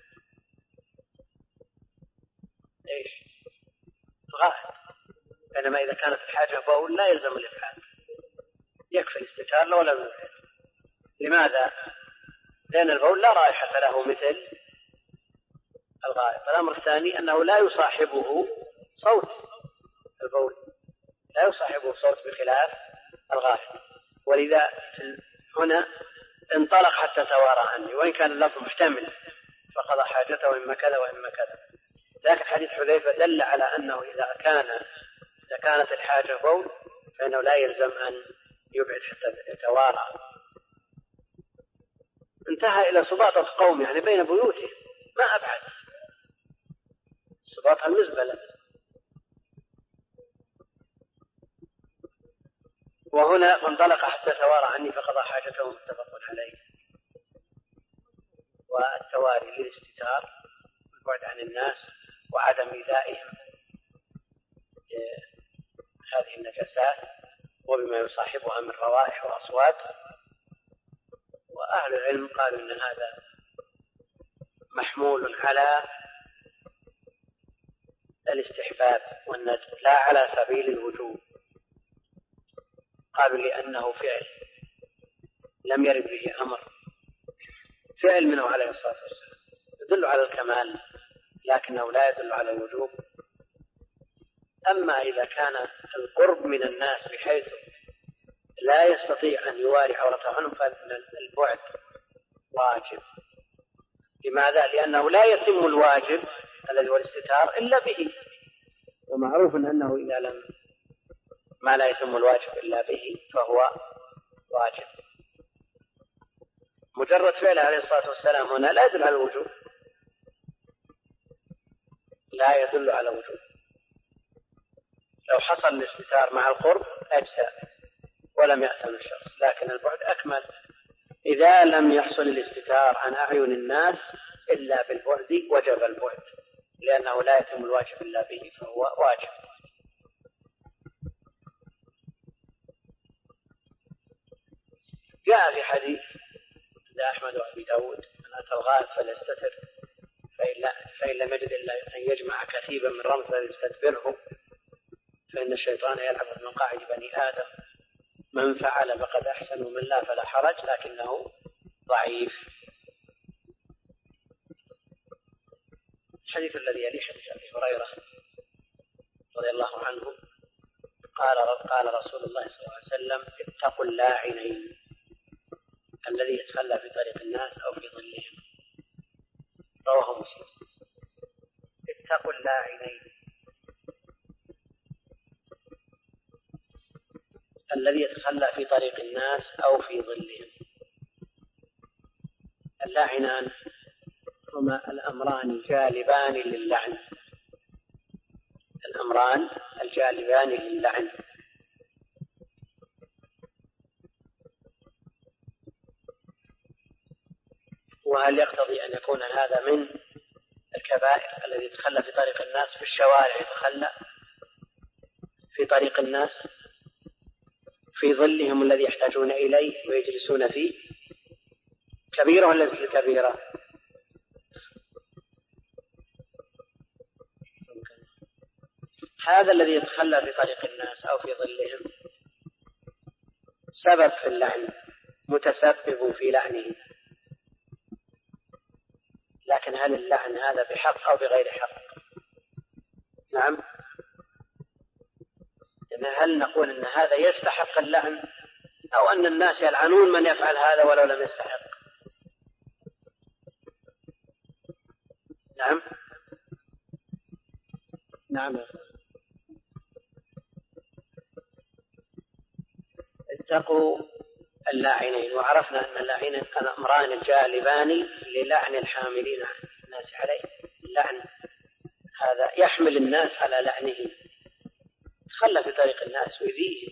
إيش؟ غائب. بينما إذا كانت الحاجة بول لا يلزم الإبعاد، يكفي الاستتار لو لم يبعد. لماذا؟ لأن البول لا رائحة له مثل الغائب. الأمر الثاني أنه لا يصاحبه صوت، البول لا يصاحبه صوت بخلاف الغائب. ولذا هنا انطلق حتى توارى عني، وإن كان اللفظ محتمل فقضى حاجته وإما كذا وإما كذا. لكن حديث حذيفة دل على أنه إذا كان إذا كانت الحاجة بول فإنه لا يلزم أن يبعد حتى يتوارى. انتهى إلى سباطة قوم، يعني بين بيوته، ما أبعد. سباطة المزبلة. وهنا فانطلق حتى توارى عني فقضى حاجته، متفق عليه. والتواري للاستتار والبعد عن الناس وعدم إيذائهم هذه النجاسات وبما يصاحبها من روائح وأصوات. وأهل العلم قالوا إن هذا محمول على الاستحباب والندب لا على سبيل الوجوب. قالوا لأنه فعل لم يرد به أمر، فعل منه عليه الصلاة والسلام يدل على الكمال لكنه لا يدل على الوجوب. أما إذا كان القرب من الناس بحيث لا يستطيع أن يواري عورته عنهم فإن البعد واجب. لماذا؟ لأنه لا يتم الواجب الذي هو الاستتار إلا به، ومعروف أنه إذا لم ما لا يتم الواجب إلا به فهو واجب. مجرد فعله عليه الصلاة والسلام هنا لا يدل على الوجوب، لا يدل على الوجوب. لو حصل الاستتار مع القرب أجزاء ولم يأثم الشخص، لكن البعد أكمل. إذا لم يحصل الاستتار عن أعين الناس إلا بالبعد وجب البعد، لأنه لا يتم الواجب إلا به فهو واجب. جاء في حديث عند أحمد وأبي داود من أتى الغائب فليستتر فإن لم يجد إلا أن يجمع كثيبا من رمل فليستدبره فإن الشيطان يلعب من مقاعد بني آدم، من فعل فقد أحسن ومن لا فلا حرج، لكنه ضعيف. الحديث الذي يلي حديث أبي هريرة رضي الله عنه قال قال رسول الله صلى الله عليه وسلم اتقوا اللاعنين الذي يتخلى في طريق الناس أو في ظلهم، رواه مسلم. اتقوا اللاعنين الذي يتخلى في طريق الناس أو في ظلهم. اللاعنان هما الأمران الجالبان للعن، الأمران الجالبان للعن. وهل يقتضي أن يكون هذا من الكبائر الذي يتخلى في طريق الناس في الشوارع، يتخلى في طريق الناس في ظلهم الذي يحتاجون إليه ويجلسون فيه، كبيرة ولا ليست كبيرة؟ هذا الذي يتخلى في طريق الناس أو في ظلهم سبب في اللعن، متسبب في لعنه، لكن هل اللعن هذا بحق أو بغير حق؟ نعم، هل نقول أن هذا يستحق اللعن أو أن الناس يلعنون من يفعل هذا ولو لم يستحق؟ نعم نعم. اتقوا اللاعنين. وعرفنا أن اللاعنين الأمران الجالبان للعن الحاملين الناس عليه. اللعن هذا يحمل الناس على لعنه، خلى في طريق الناس ويذيه.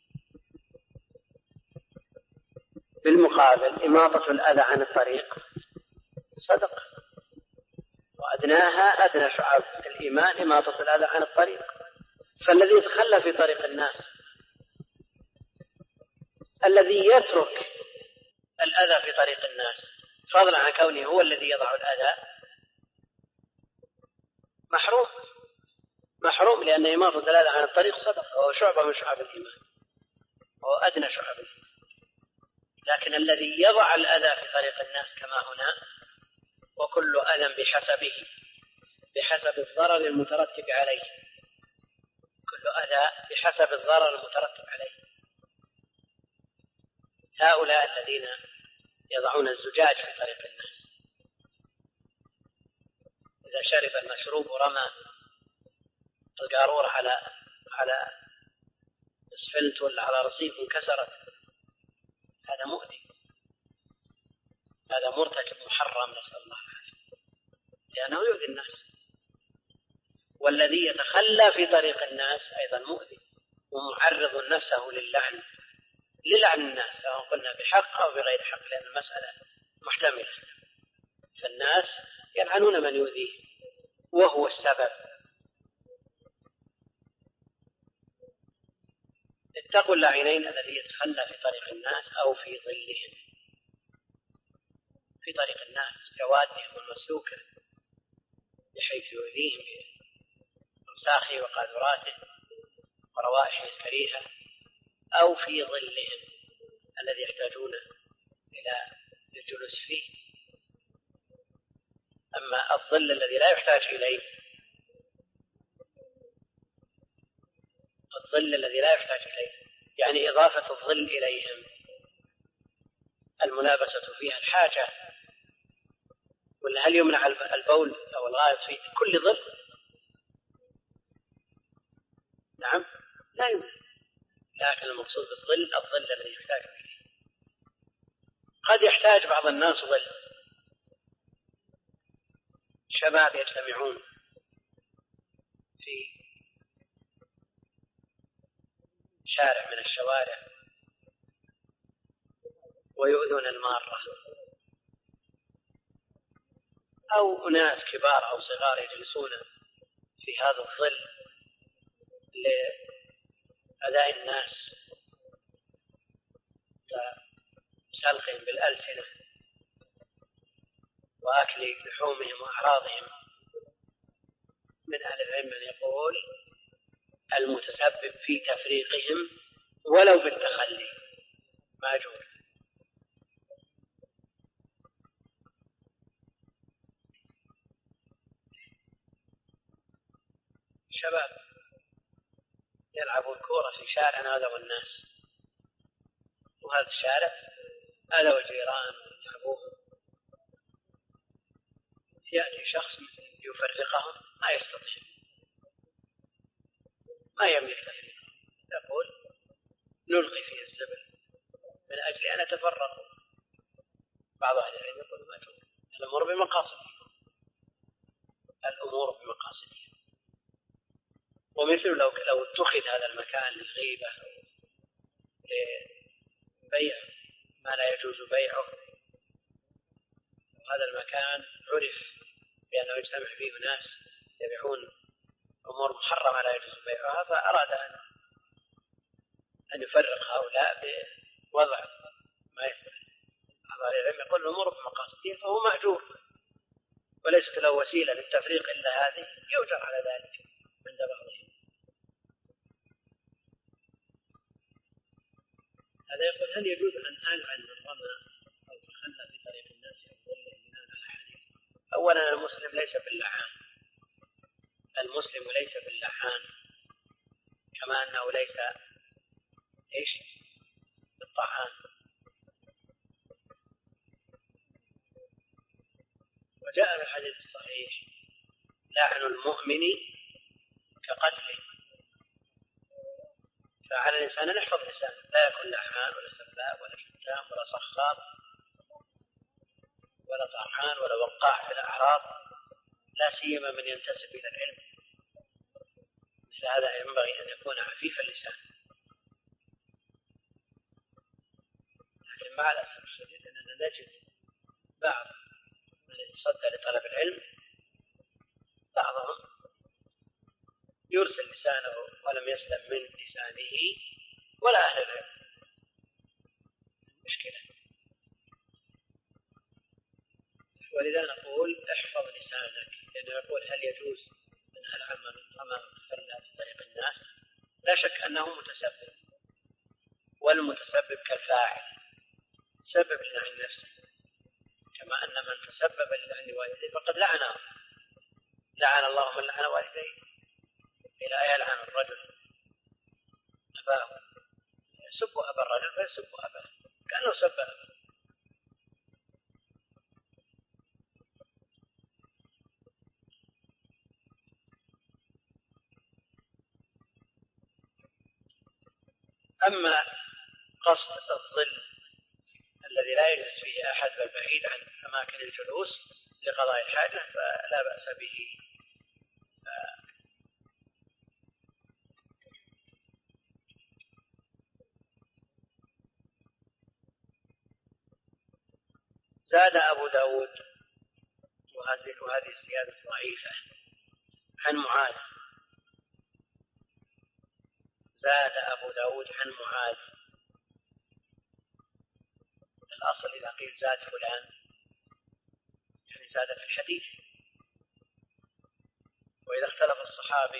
بالمقابل إماطة الأذى عن الطريق صدق، وأدناها أدنى شعب الإيمان إماطة الأذى عن الطريق. فالذي يتخلى في طريق الناس، الذي يترك الأذى في طريق الناس فضلا عن كونه هو الذي يضع الأذى، محروم محروم لأن إماطة الأذى عن الطريق صدق، وهو شعبة من شعب الإيمان، وهو أدنى شعب الإيمان. لكن الذي يضع الأذى في طريق الناس كما هنا، وكل أذى بحسبه بحسب الضرر المترتب عليه، كل أذى بحسب الضرر المترتب عليه. هؤلاء الذين يضعون الزجاج في طريق الناس، إذا شرب المشروب ورمى القارورة على على اسفلت ولا على رصيف انكسرت، هذا مؤذي، هذا مرتكب محرم، نسأل الله العافية، لأنه يؤذي الناس. والذي يتخلى في طريق الناس أيضا مؤذي ومعرض نفسه للعن للعن الناس، سواء قلنا بحق أو بغير حق، لأن المسألة محتملة. فالناس يلعنون من يؤذيه وهو السبب. اتقوا اللاعنين الذي يتخلى في طريق الناس أو في ظلهم. في طريق الناس جوادهم المسلوكة بحيث يؤذيهم بأوساخه وقاذوراته وروائحه الكريهة، أو في ظلهم الذي يحتاجون إلى الجلوس فيه. أما الظل الذي لا يحتاج إليه، الظل الذي لا يحتاج إليه يعني إضافة الظل إليهم، الملابسة فيها الحاجة، ولا هل يمنع البول أو الغائط في كل ظل؟ نعم لا يمنع، لكن المقصود بالظل الظل الذي يحتاج إليه. قد يحتاج بعض الناس ظل، شباب يجتمعون في شارع من الشوارع ويؤذون المارة، أو أناس كبار أو صغار يجلسون في هذا الظل لأذى الناس كسلقهم بالألسنة وأكل لحومهم وأعراضهم. من أهل العلم من يقول المتسبب في تفريقهم ولو بالتخلي ماجور. شباب يلعبون كورة في شارع هذا والناس، وهذا الشارع هذا والجيران يلعبوهم، يأتي شخص يفرقهم ما يستطيع، ما يملك تفريقهم، يقول نلغي فيه الزبل من أجل أن يتفرقوا. بعض أهل العلم يقول مأجور. الأمور بمقاصدها، الأمور بمقاصدها. ومثل لو لو اتخذ هذا المكان للغيبة لبيع ما لا يجوز بيعه، وهذا المكان عرف بأنه يجتمع فيه ناس يبيعون أمور محرمة لا يجوز بيعها، فأراد أن أن يفرق هؤلاء بوضع ما يفعل. بعض العلم يقول الأمور بمقاصدها فهو مأجور، وليست له وسيلة للتفريق إلا هذه، يؤجر على ذلك عند بعضهم. هذا يقول هل يجوز أن ألعن من رمى أو تخلى في طريق الناس يقول الإيمان على حديث؟ أولا المسلم ليس باللعان، المسلم ليس باللعان، كما أنه ليس إيش بالطعان. وجاء في الحديث الصحيح لعن المؤمن كقتله، فعلى الإنسان أن يحفظ لسانه، لا يكون لعان ولا سباب ولا شتام ولا صخاب ولا طعان ولا وقاع في الأعراض، لا سيما من ينتسب إلى العلم. مثل هذا ينبغي أن يكون عفيف اللسان. لكن مع الأسف الشديد أننا نجد بعض من يتصدى لطلب العلم بعضهم يرسل لسانه ولم يسلم من لسانه ولا أهل العلم. مشكلة. ولذا نقول احفظ لسانك، لأنه يقول هل يجوز أن ألعن من رمى فلا في طريق الناس؟ لا شك أنه متسبب، والمتسبب كالفاعل سبب لعن نفسه، كما أن من تسبب للعن والديه فقد لعنه. لعن الله من لعن والديه، إلى يلعن الرجل أباه، يسب أبا الرجل فيسب أباه كأنه سب أباه. أما قصد الظل الذي لا يجلس فيه أحد بل بعيد عن أماكن الجلوس لقضاء الحاجة فلا بأس به. زاد أبو داود، وهذه وهذه الزيادة ضعيفة، عن معاذ. زاد أبو داود عن معاذ. الأصل إذا قيل زاد فلان يعني زاد في الحديث، وإذا اختلف الصحابي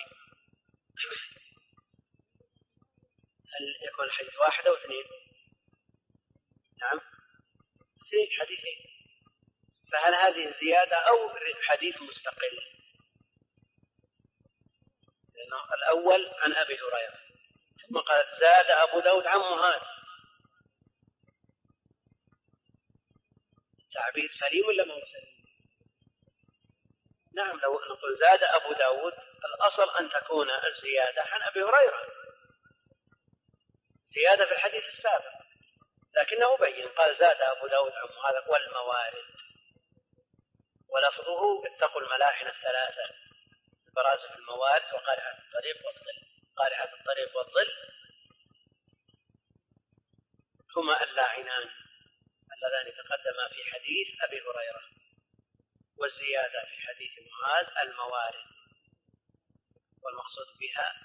هل يكون الحديث واحد أو اثنين؟ نعم اثنين حديثين، فهل هذه الزيادة أو حديث مستقل؟ لأنه الأول عن أبي هريرة، ثم قال زاد أبو داود عن معاذ. تعبير سليم ولا ما هو سليم؟ نعم لو نقول زاد أبو داود الأصل أن تكون الزيادة عن أبي هريرة، زيادة في الحديث السابق، لكنه بين قال زاد أبو داود عن معاذ والموارد، ولفظه اتقوا الملاحن الثلاثة، برازة الموارد وقارعة الطريق والظل. قارعة الطريق والظل هما اللاعنان اللذان تقدما في حديث أبي هريرة، والزيادة في حديث معاذ الموارد، والمقصود بها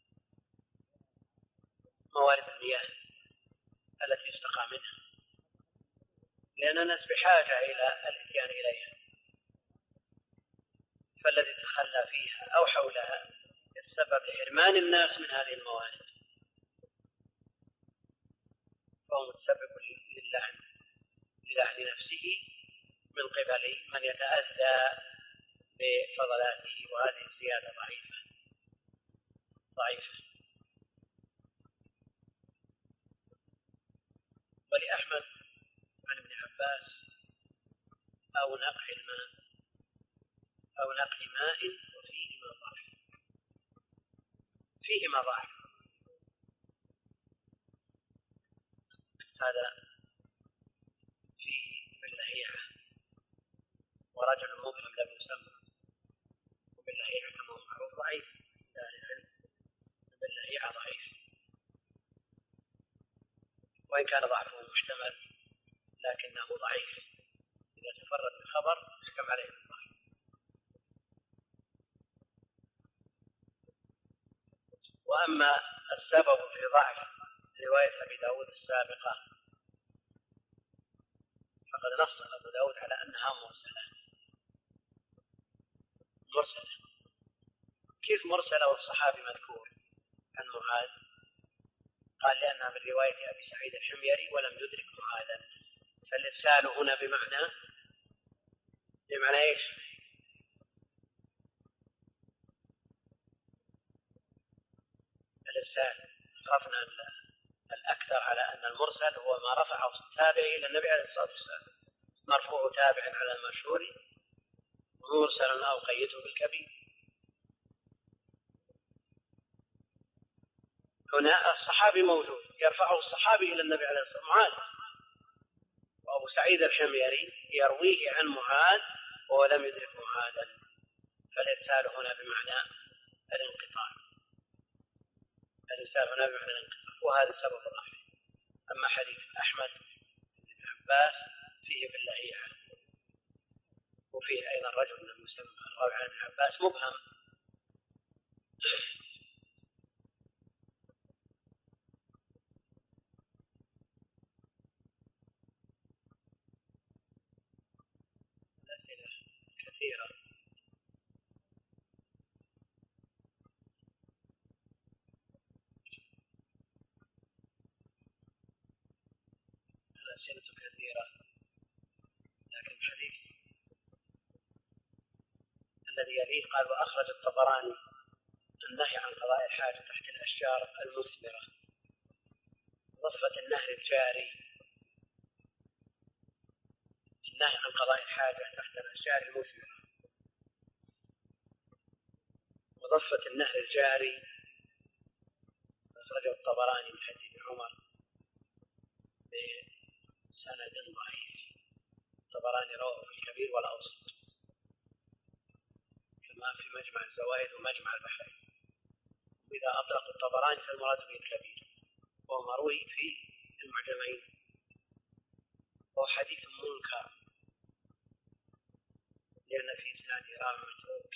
موارد المياه التي يستقى منها، لأن الناس بحاجة إلى الاتيان إليها، فالذي تخلى فيها أو حولها يتسبب لحرمان الناس من هذه الموارد، فهو متسبب للعن للعن نفسه من قبل من يتأذى بفضلاته، وهذه الزيادة ضعيفة ضعيفة. ولأحمد عن ابن عباس أو نقع الماء أو نقع ماء وفيهما ضعف، فيهما ضعف. هذا فيه باللهيعة، ورجل مبهم لم يسمى، وباللهيعة كما هو معروف ضعيف، باللهيعة ضعيف، وإن كان ضعفه محتمل لكنه ضعيف، إذا تفرد بالخبر يحكم عليه بالضعف. وأما السبب في ضعف رواية أبي داود السابقة فقد نص أبو داود على أنها مرسلة. مرسلة كيف مرسلة والصحابي مذكور عن معاذ؟ قال لأنها من رواية أبي سعيد الحميري ولم يدرك معاذا. فالإرسال هنا بمعنى بمعنى إيش؟ الإرسال عرفنا الأكثر على أن المرسل هو ما رفعه التابع إلى النبي عليه الصلاة والسلام، مرفوع تابع على المشهور، ومرسل أو قيده بالكبير. هنا الصحابي موجود يرفعه الصحابي إلى النبي عليه الصلاة والسلام معاذ، وأبو سعيد الحميري يرويه عن معاذ ولم يدرك معاذا، فالإرسال هنا بمعنى الانقطاع. الإرسال هنا بمعنى الانقطاع، وهذا سبب ضعفه. أما حديث أحمد بن عباس فيه باللهيعة، وفيه أيضا رجل من المسمى الراوي عن ابن عباس مبهم. الأسئلة كثيرة. الأسئلة كثيرة، لكن الحديث الذي يليه قال: وأخرج الطبراني النهي عن قضاء الحاجة تحت الأشجار المثمرة، ضفة النهر الجاري. النهي عن قضاء الحاجة تحت الأشجار المثمرة وضفة النهر الجاري، أخرجه الطبراني من حديث عمر بسند ضعيف. الطبراني رواه في الكبير والأوسط كما في مجمع الزوائد ومجمع البحرين. وإذا أطلق الطبراني فالمراد به الكبير، وهو مروي في المعجمين، وهو حديث منكر لأن في إسناده راوي متروك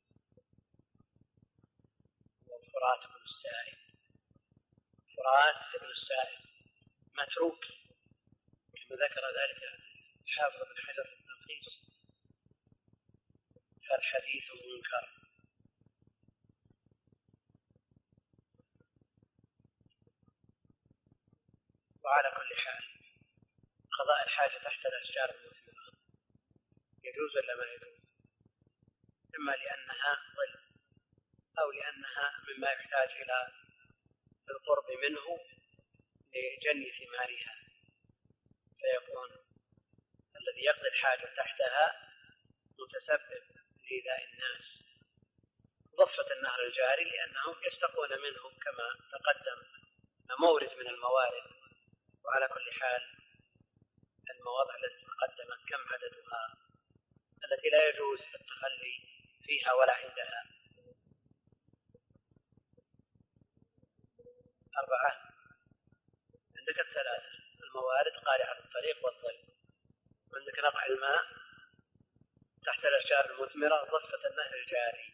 وفرات بن السائب. فرات بن السائب متروك كما ذكر ذلك حافظ بن حجر في التلخيص، فالحديث منكر. وعلى كل حال قضاء الحاجة تحت الأشجار المثمرة يجوز ولا ما يجوز؟ إما لأنها ظل أو لأنها مما يحتاج إلى القرب منه لجني ثمارها، فيكون الذي يقضي الحاجة تحتها متسبب لإيذاء الناس. ضفة النهر الجاري لأنهم يستقون منه كما تقدم مورد من الموارد. وعلى كل حال المواضع التي تقدمت كم عددها التي لا يجوز التخلي فيها ولا عندها؟ أربعة. عندك الثلاثة الموارد: قارعة الطريق والظل، وعندك نقع الماء تحت الأشجار المثمرة، ضفة النهر الجاري.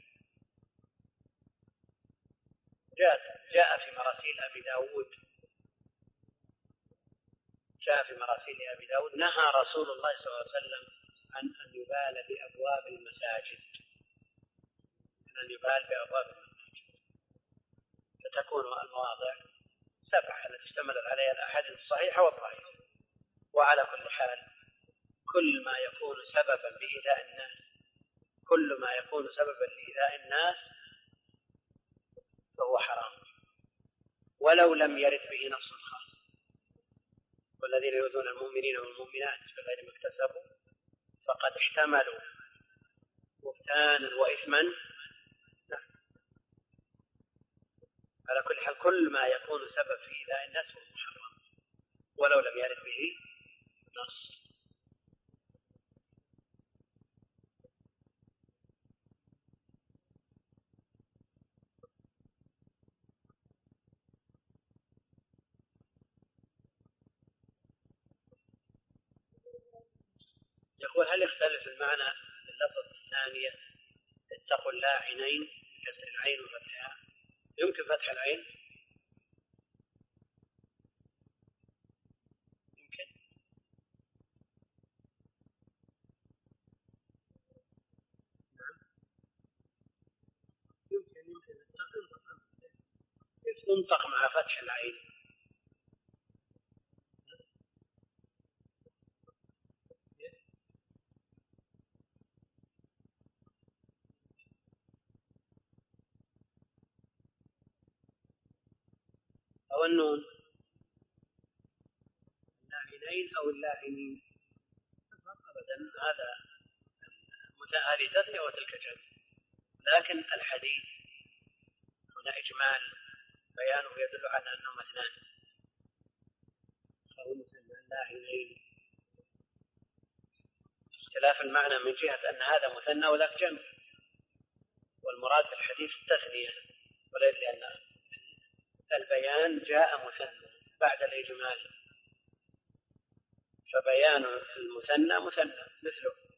جاء جاء في مراسيل أبي داود جاء في مراسيل أبي داود نهى رسول الله صلى الله عليه وسلم عن أن يبال بأبواب المساجد، أن يبال بأبواب المساجد، فتكون المواضع سبعة التي اشتملت عليها الأحاديث الصحيحة والضعيفة. وعلى كل حال كل ما يكون سببا بإيذاء الناس كل ما يكون سببا لإيذاء الناس فهو حرام، ولو لم يرد به نص خاص. والذين يؤذون المؤمنين والمؤمنات بغير ما اكتسبوا فقد احتملوا بهتانا وإثما. نعم. على كل حال كل ما يكون سبب في إيذاء الناس فهو محرم، ولو لم يرد به نص. يقول هل يختلف المعنى اللفظ الثانية اتقوا الله عينين كسر العين وفتحها؟ يمكن فتح العين؟ يمكن. نعم يمكن يمكن كيف تنطق مع فتح العين؟ أو النون اللاعنين أو اللاعنين أبدا، هذا هذه تثنية وتلك جمع، لكن الحديث هنا إجمال بيانه يدل على أنهم اثنان. اللاعنين اختلاف المعنى من جهة أن هذا مثنى وذاك جمع، والمراد بالحديث التثنية، وليس لأن البيان جاء مثنى بعد الإجمال، فبيان المثنى مثنى مثله.